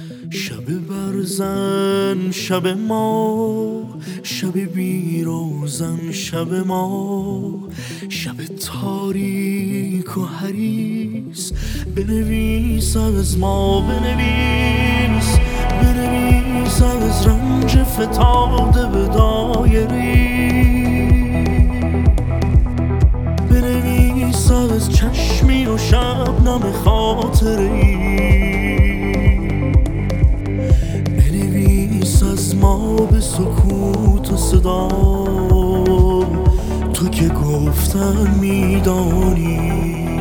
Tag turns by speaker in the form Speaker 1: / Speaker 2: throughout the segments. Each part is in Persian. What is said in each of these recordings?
Speaker 1: شب برزن شب ما، شب بیروزن شب ما، شب تاریک و حریص. بنویس از ما، بنویس بنویس از رنج فتاده به دایری، بنویس از چشمی و شبنم خاطری، بنویس از ما به سکوت و صدا، تو که گفتن میدانی.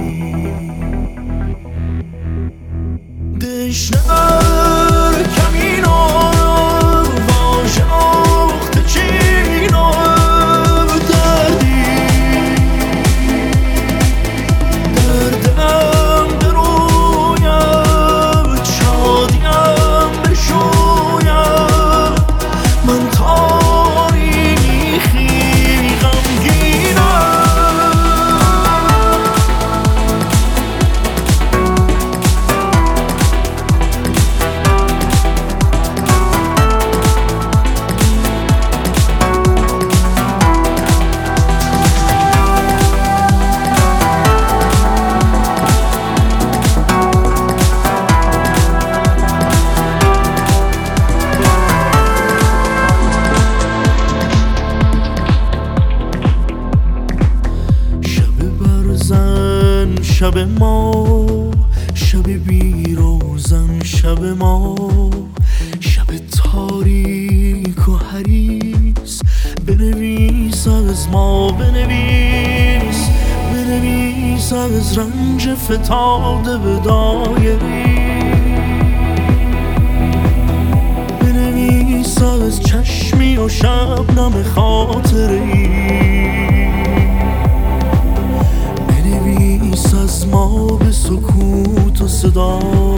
Speaker 1: دشنر کمینار واژاخت چینار دردی، دردم برویم شادیم بشویم، من تاریخی غمگینم. شب ما، شب بیروزن شب ما، شب تاریک و حریص. بنویس از ما، بنویس بنویس از رنج فتاده به دایری، بنویس از چشمی و شبنم خاطری، از ما به سکوت و صدا،